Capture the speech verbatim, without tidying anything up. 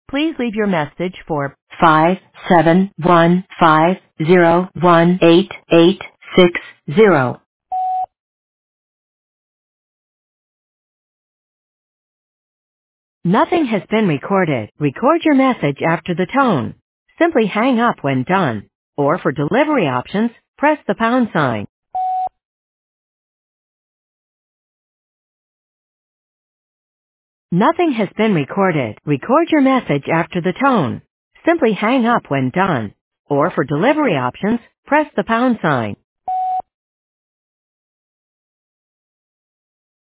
Please leave your message for five seven one five zero one eight eight six zero. Nothing has been recorded. Record your message after the tone. Simply hang up when done. Or for delivery options, press the pound sign. Nothing has been recorded. Record your message after the tone. Simply hang up when done. Or for delivery options, press the pound sign.